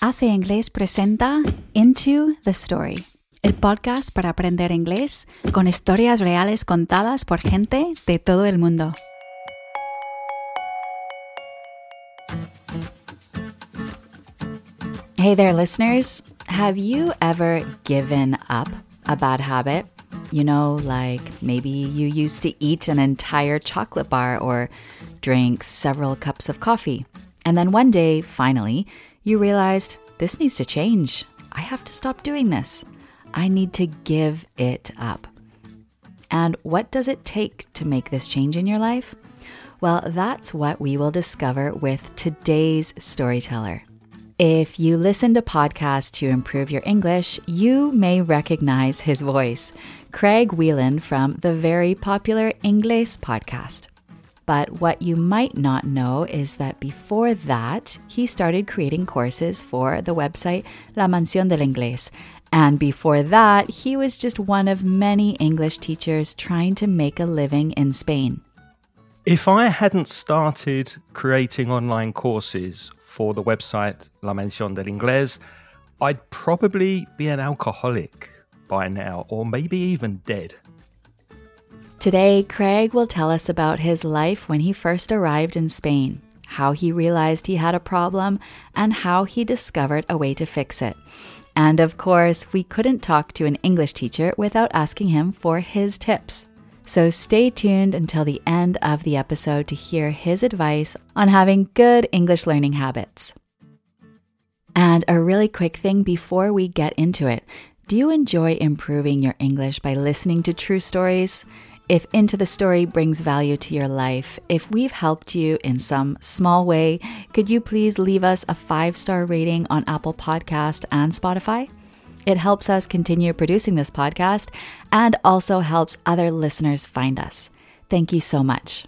Hace Inglés presenta Into the Story, el podcast para aprender inglés con historias reales contadas por gente de todo el mundo. Hey there, listeners. Have you ever given up a bad habit? You know, like maybe you used to eat an entire chocolate bar or drink several cups of coffee. And then one day, finally, you realized this needs to change. I have to stop doing this. I need to give it up. And what does it take to make this change in your life? Well, that's what we will discover with today's storyteller. If you listen to podcasts to improve your English, you may recognize his voice, Craig Whelan from the very popular Inglés podcast. But what you might not know is that before that, he started creating courses for the website La Mansión del Inglés. And before that, he was just one of many English teachers trying to make a living in Spain. If I hadn't started creating online courses for the website La Mansión del Inglés, I'd probably be an alcoholic by now, or maybe even dead. Today, Craig will tell us about his life when he first arrived in Spain, how he realized he had a problem, and how he discovered a way to fix it. And of course, we couldn't talk to an English teacher without asking him for his tips. So stay tuned until the end of the episode to hear his advice on having good English learning habits. And a really quick thing before we get into it, do you enjoy improving your English by listening to true stories? If Into the Story brings value to your life, if we've helped you in some small way, could you please leave us a 5-star rating on Apple Podcast and Spotify? It helps us continue producing this podcast and also helps other listeners find us. Thank you so much.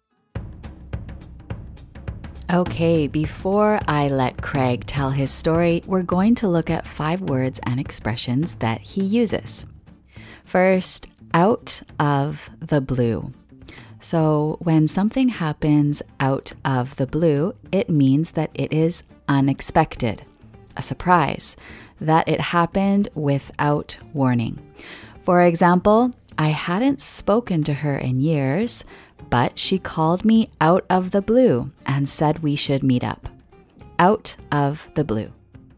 Okay, before I let Craig tell his story, we're going to look at 5 words and expressions that he uses. First, out of the blue. So when something happens out of the blue, it means that it is unexpected, a surprise, that it happened without warning. For example, I hadn't spoken to her in years, but she called me out of the blue and said we should meet up. Out of the blue.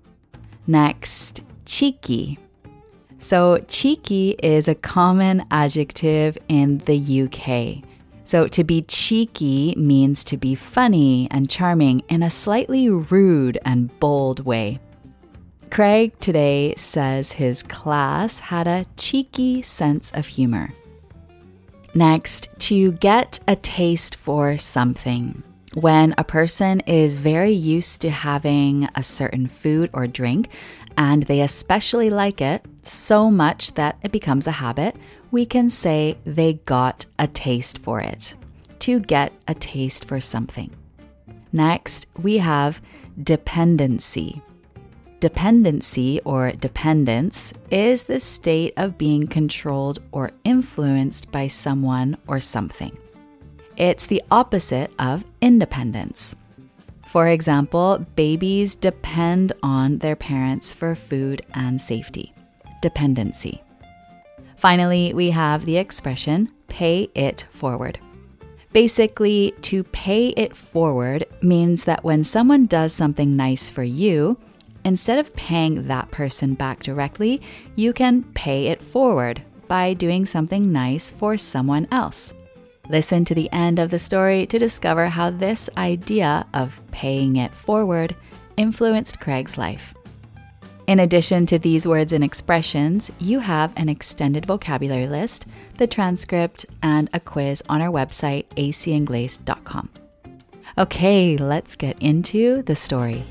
Next, cheeky. So cheeky is a common adjective in the UK. So to be cheeky means to be funny and charming in a slightly rude and bold way. Craig today says his class had a cheeky sense of humor. Next, to get a taste for something. When a person is very used to having a certain food or drink, and they especially like it so much that it becomes a habit, we can say they got a taste for it. To get a taste for something. Next, we have dependency. Dependency or dependence is the state of being controlled or influenced by someone or something. It's the opposite of independence. For example, babies depend on their parents for food and safety. Dependency. Finally, we have the expression pay it forward. Basically, to pay it forward means that when someone does something nice for you, instead of paying that person back directly, you can pay it forward by doing something nice for someone else. Listen to the end of the story to discover how this idea of paying it forward influenced Craig's life. In addition to these words and expressions, you have an extended vocabulary list, the transcript, and a quiz on our website, acingles.com. Okay, let's get into the story.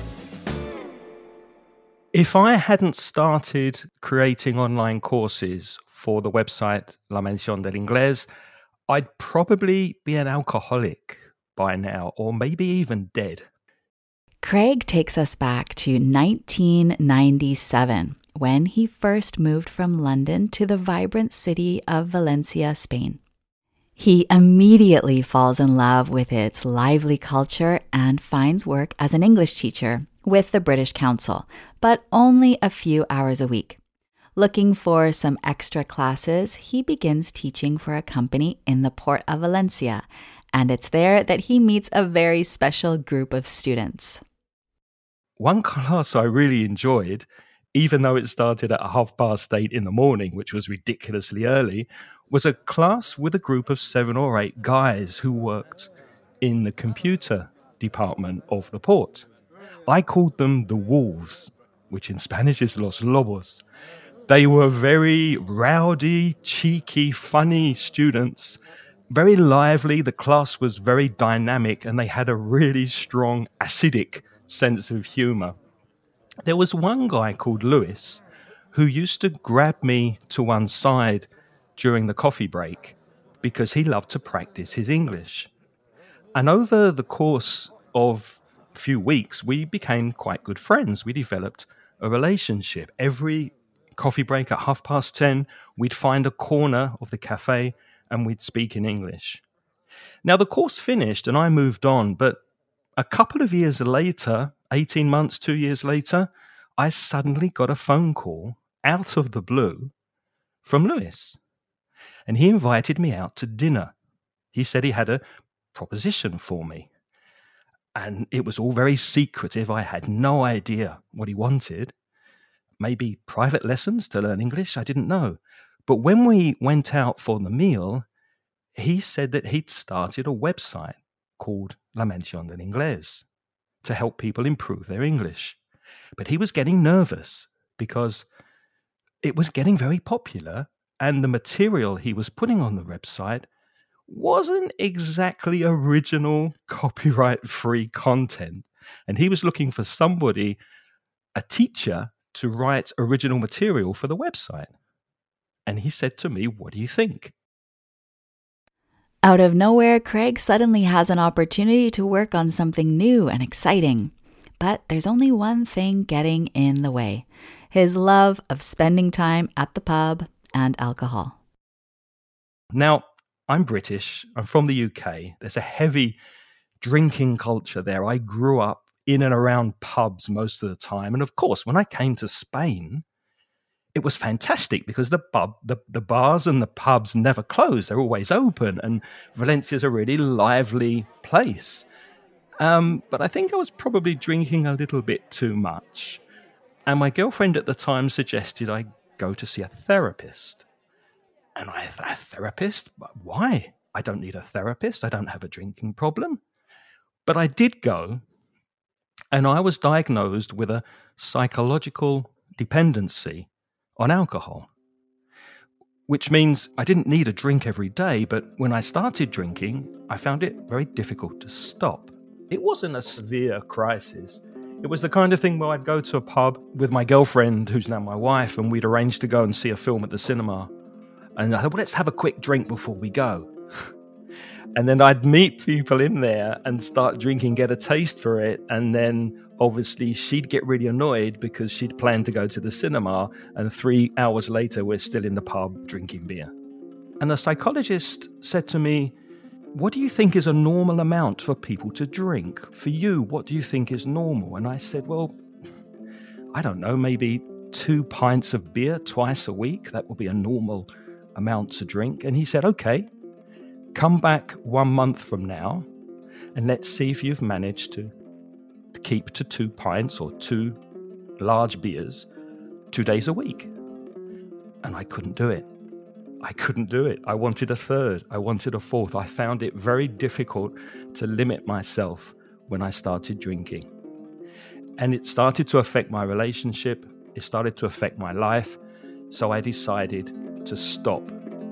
If I hadn't started creating online courses for the website La Mansión del Inglés, I'd probably be an alcoholic by now, or maybe even dead. Craig takes us back to 1997, when he first moved from London to the vibrant city of Valencia, Spain. He immediately falls in love with its lively culture and finds work as an English teacher with the British Council, but only a few hours a week. Looking for some extra classes, he begins teaching for a company in the port of Valencia, and it's there that he meets a very special group of students. One class I really enjoyed, even though it started at 8:30 in the morning, which was ridiculously early, was a class with a group of 7 or 8 guys who worked in the computer department of the port. I called them the Wolves, which in Spanish is Los Lobos. They were very rowdy, cheeky, funny students, very lively. The class was very dynamic, and they had a really strong, acidic sense of humor. There was one guy called Lewis who used to grab me to one side during the coffee break because he loved to practice his English. And over the course of a few weeks, we became quite good friends. We developed a relationship. Every coffee break at 10:30, we'd find a corner of the cafe and we'd speak in English. Now, the course finished and I moved on, but a couple of years later, 18 months, 2 years later, I suddenly got a phone call out of the blue from Lewis. And he invited me out to dinner. He said he had a proposition for me. And it was all very secretive. I had no idea what he wanted. Maybe private lessons to learn English, I didn't know. But when we went out for the meal, he said that he'd started a website called La Mención del Inglés to help people improve their English. But he was getting nervous because it was getting very popular, and the material he was putting on the website wasn't exactly original, copyright-free content. And he was looking for somebody, a teacher, to write original material for the website. And he said to me, "What do you think?" Out of nowhere, Craig suddenly has an opportunity to work on something new and exciting. But there's only one thing getting in the way: his love of spending time at the pub and alcohol. Now, I'm British. I'm from the UK. There's a heavy drinking culture there. I grew up in and around pubs most of the time. And of course, when I came to Spain, it was fantastic because the bars and the pubs never close. They're always open. And Valencia's a really lively place. But I think I was probably drinking a little bit too much. And my girlfriend at the time suggested I go to see a therapist. And I thought, a therapist? Why? I don't need a therapist. I don't have a drinking problem. But I did go, and I was diagnosed with a psychological dependency on alcohol, which means I didn't need a drink every day, but when I started drinking, I found it very difficult to stop. It wasn't a severe crisis. It was the kind of thing where I'd go to a pub with my girlfriend, who's now my wife, and we'd arrange to go and see a film at the cinema. And I thought, well, let's have a quick drink before we go. And then I'd meet people in there and start drinking, get a taste for it. And then obviously she'd get really annoyed because she'd planned to go to the cinema. And 3 hours later, we're still in the pub drinking beer. And the psychologist said to me, "What do you think is a normal amount for people to drink? For you, what do you think is normal?" And I said, well, I don't know, maybe 2 pints of beer twice a week. That would be a normal amount to drink. And he said, okay, come back 1 month from now and let's see if you've managed to keep to 2 pints or 2 large beers 2 days a week. And I couldn't do it. I wanted a third. I wanted a fourth. I found it very difficult to limit myself when I started drinking. And it started to affect my relationship. It started to affect my life. So I decided to stop.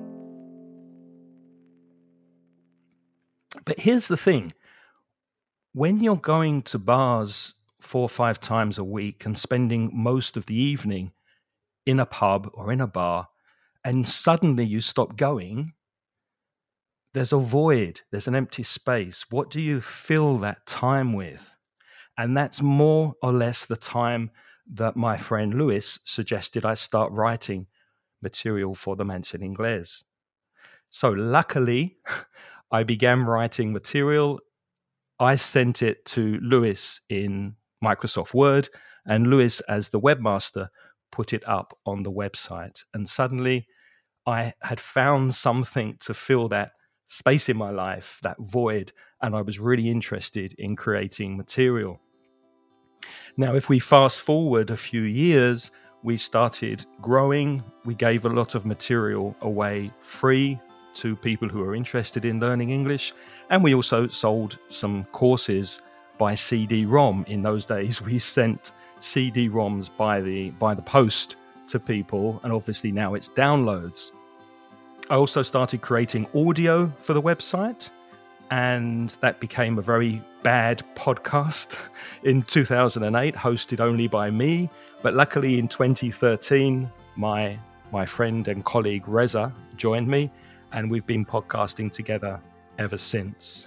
But here's the thing. When you're going to bars 4 or 5 times a week and spending most of the evening in a pub or in a bar, and suddenly you stop going, there's a void, there's an empty space. What do you fill that time with? And that's more or less the time that my friend Lewis suggested I start writing material for the Mención Inglés. So luckily, I began writing material. I sent it to Lewis in Microsoft Word, and Lewis, as the webmaster, put it up on the website. And suddenly I had found something to fill that space in my life, that void, and I was really interested in creating material. Now, if we fast forward a few years, we started growing. We gave a lot of material away free to people who are interested in learning English. And we also sold some courses by CD-ROM. In those days, we sent CD-ROMs by the post to people, and obviously now it's downloads. I also started creating audio for the website, and that became a very bad podcast in 2008, hosted only by me. But luckily in 2013, my friend and colleague Reza joined me, and we've been podcasting together ever since.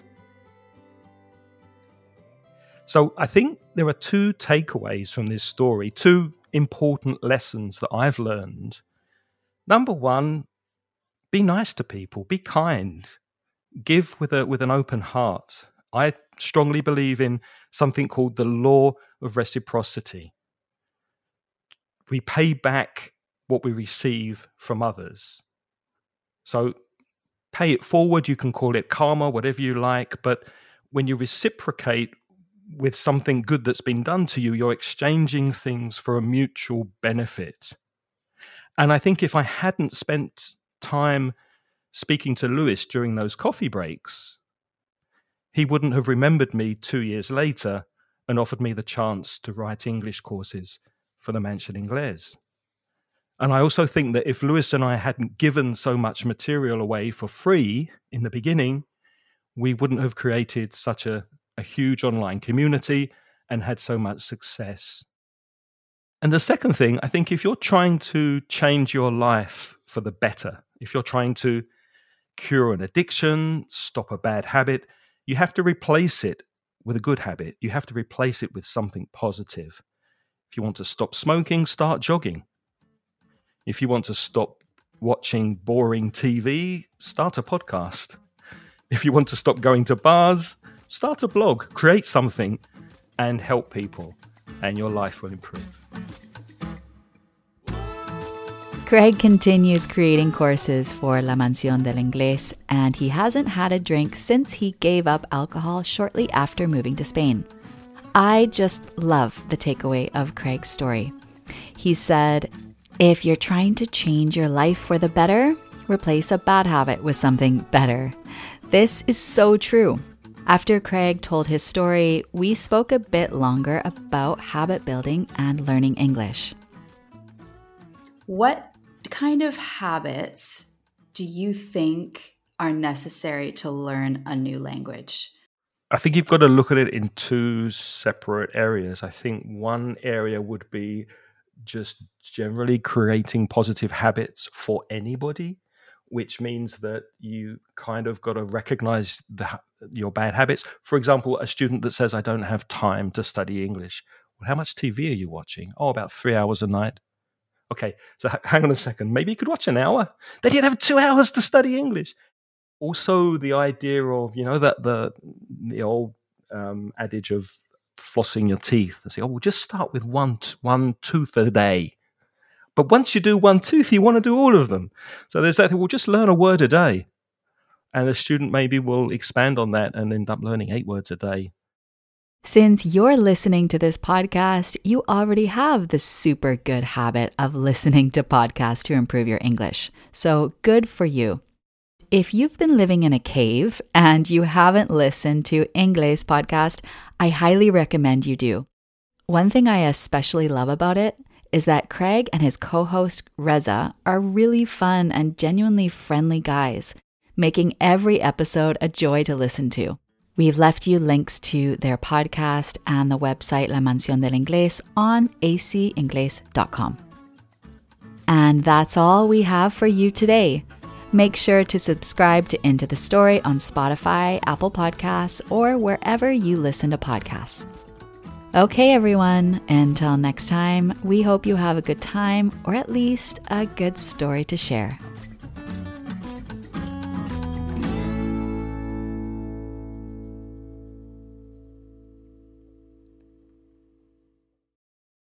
So I think there are two takeaways from this story, two important lessons that I've learned. Number one, be nice to people, be kind, give with an open heart. I strongly believe in something called the law of reciprocity. We pay back what we receive from others. So pay it forward, you can call it karma, whatever you like, but when you reciprocate with something good that's been done to you, you're exchanging things for a mutual benefit. And I think if I hadn't spent time speaking to Lewis during those coffee breaks, he wouldn't have remembered me 2 years later and offered me the chance to write English courses for the Mansion Inglés. And I also think that if Lewis and I hadn't given so much material away for free in the beginning, we wouldn't have created such a huge online community and had so much success. And the second thing, I think if you're trying to change your life for the better, if you're trying to cure an addiction, stop a bad habit, you have to replace it with a good habit. You have to replace it with something positive. If you want to stop smoking, start jogging. If you want to stop watching boring TV, start a podcast. If you want to stop going to bars, start a blog, create something and help people, and your life will improve. Craig continues creating courses for La Mansión del Inglés, and he hasn't had a drink since he gave up alcohol shortly after moving to Spain. I just love the takeaway of Craig's story. He said, if you're trying to change your life for the better, replace a bad habit with something better. This is so true. After Craig told his story, we spoke a bit longer about habit building and learning English. What kind of habits do you think are necessary to learn a new language? I think you've got to look at it in two separate areas. I think one area would be just generally creating positive habits for anybody, which means that you kind of got to recognize your bad habits. For example, a student that says, I don't have time to study English. Well, how much TV are you watching? Oh, about 3 hours a night. Okay, so hang on a second. Maybe you could watch an hour. Then you'd have 2 hours to study English. Also, the idea of, that the old adage of flossing your teeth. They say, we'll just start with one tooth a day. But once you do one tooth, you want to do all of them. So there's that, we'll just learn a word a day. And a student maybe will expand on that and end up learning 8 words a day. Since you're listening to this podcast, you already have the super good habit of listening to podcasts to improve your English. So good for you. If you've been living in a cave and you haven't listened to Inglés podcast, I highly recommend you do. One thing I especially love about it is that Craig and his co-host Reza are really fun and genuinely friendly guys, making every episode a joy to listen to. We've left you links to their podcast and the website La Mansión del Inglés on acingles.com. And that's all we have for you today. Make sure to subscribe to Into the Story on Spotify, Apple Podcasts, or wherever you listen to podcasts. Okay, everyone, until next time, we hope you have a good time or at least a good story to share.